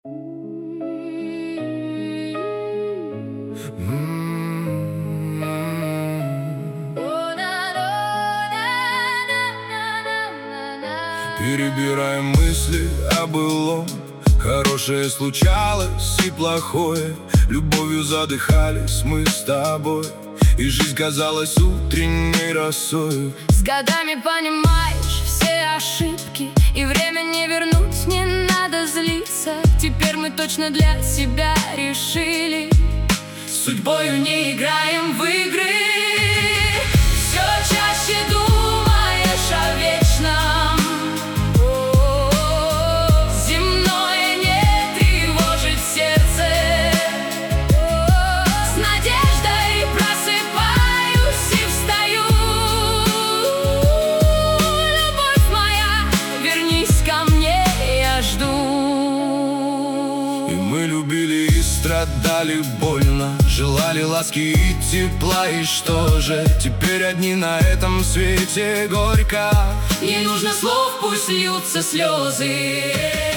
Перебираем мысли о былом, хорошее случалось и плохое. Любовью задыхались мы с тобой, и жизнь казалась утренней росою. С годами понимаешь все ошибки, и время не вернуть, не надо злиться. Теперь мы точно для себя решили: с судьбою не играем в игры. Все чаще думаешь о вечном, земное не тревожит сердце. С надеждой просыпаюсь и встаю. Любовь моя, вернись ко мне, я жду. И мы любили и страдали больно, желали ласки и тепла, и что же? Теперь одни на этом свете горько. Не нужно слов, пусть льются слезы.